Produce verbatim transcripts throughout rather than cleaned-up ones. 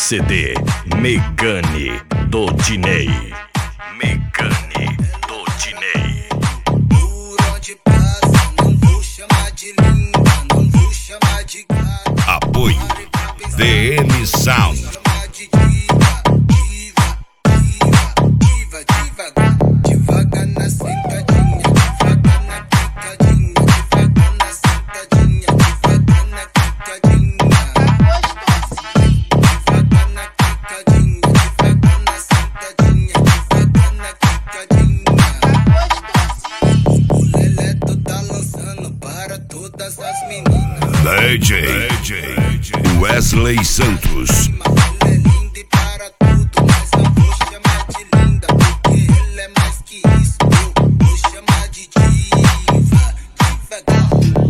C D Megane do Diney. Megane do Diney. Por onde passa, não vou chamar de linda, não vou chamar de gata. Apoio D M Sound. Chamar de diva, diva, diva, diva, diva, devagar na sentadinha, devagar na quicadinha, devagar na sentadinha, devagar na quicadinha. Devagar na quicadinha, devagar na sentadinha, devagar na quicadinha. O Leleto tá lançando para todas as meninas. D J Wesley Santos. Ela é linda e para tudo, mas eu vou chamar de linda, porque ela é mais que isso. Eu vou chamar de diva, devagar.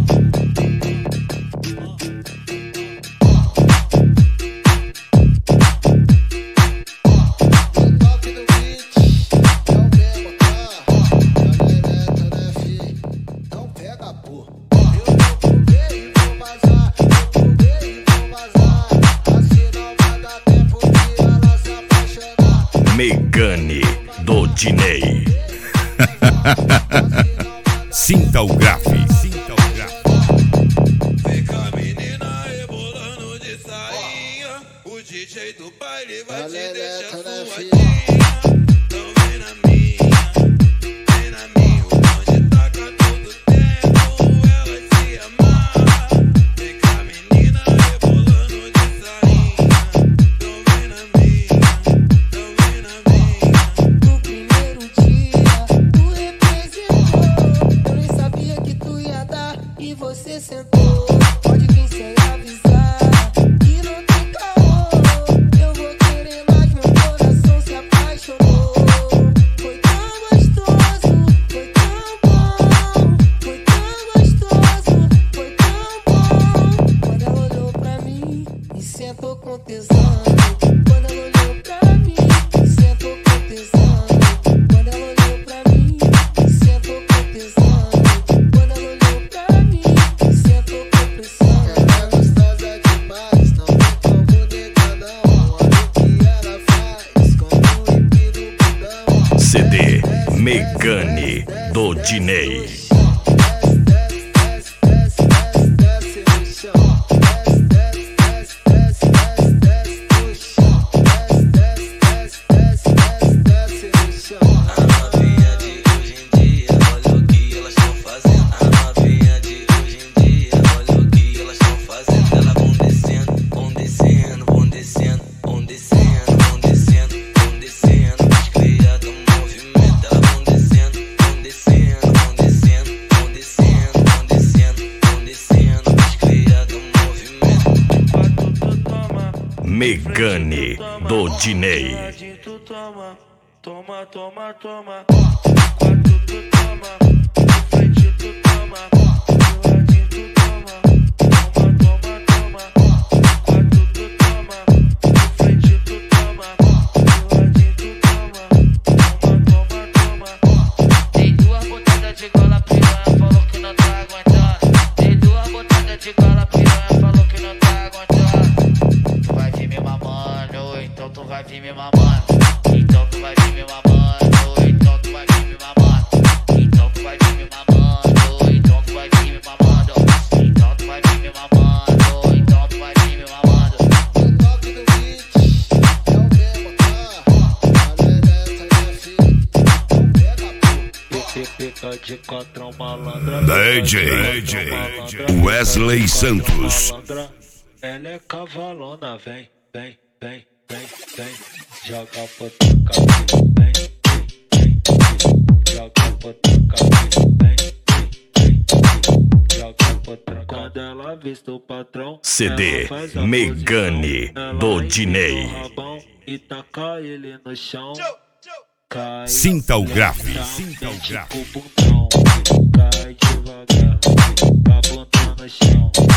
O toque do beat é o mesmo, tá? A Leleto, né, fi? Não pega, pô. Eu vou comer e vou vazar, vou comer e vou vazar. Assim não vai dar tempo de ela se apaixonar. Megane do Diney. Sinta o grave. Sinta o grave. Vem com a menina rebolando de sainha. O D J do baile vai te deixar suadinha. Então vem na minha, vem na minha. O bonde taca todo tempo, ela se amarra. Vem com a menina rebolando de sainha. Então vem na minha, então vem na minha. No primeiro dia, tu representou. Eu nem sabia que tu ia dar e você sentou. Pode vir sem avisar que não tem caô. Eu vou querer mais, meu coração se apaixonou. Foi tão gostoso, foi tão bom. Foi tão gostoso, foi tão bom. Quando ela olhou pra mim e sentou com tesão. Quando ela olhou pra mim e sentou com tesão. Quando ela olhou pra mim e sentou com tesão. Quando ela olhou pra mim e sentou com pressão. Ela é gostosa demais, não tem como negar não. Olha o que ela faz com o hippie do bundão. C D Megane do Diney. Desce, desce, desce, desce, desce no chão. Desce, desce, desce, desce, desce no chão. Desce, desce, desce, desce, desce, desce no chão. A novinha de hoje em dia, olha o que elas estão fazendo. A novinha de hoje em dia, olha o que elas estão fazendo. Elas vão descendo, vão descendo, vão descendo, vão descendo, vão descendo, vão descendo. Descriado um movimento, elas vão descendo, vão descendo, vão descendo, vão descendo, vão descendo, vão descendo. Descriado um movimento. Quatro tu toma, Megane do Diney. ladinho tu toma, toma, toma, toma. Quatro tu toma, de frente tu toma, do ladinho tu toma, toma, toma, toma. Quatro tu toma, de frente tu toma, do ladinho tu toma, toma, toma, toma. Dei duas botadas de gola, piranha falou que não tá aguentando. Dei duas botadas de gola, piranha falou que não tá aguentando. Tu vai vir me mamando, então tu vai vir me mamando. Então tu vai vir me mamando, então tu vai vir me mamando. Então tu vai vir me mamando, então tu vai vir me mamando. Então tu vai vir me mamando, então tu vai vir me mamando. O toque do beat é o mesmo, tá? A Leleto, né, fi? Não pega, pô. Fica de contra malandra. D J Wesley Santos. Ela é cavalona, vem, vem, vem, vem, vem. Joga potoca aqui, vem, vem, vem. Joga potoca aqui, vem, vem, vem. Joga potoca. Quando ela vista o patrão, C D ela faz a Megane posição, ela do empina Diney. o rabão e taca ele no chão. Cai, Sinta o grave. lenta, Sinta o grave. tipo bundão. Cai devagar, com a bunda no chão.